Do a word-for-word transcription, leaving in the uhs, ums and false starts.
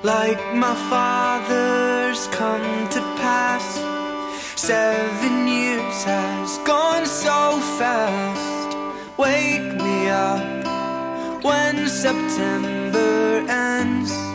like my father's come to pass. Seven years has gone so fast. Wake me up when September ends.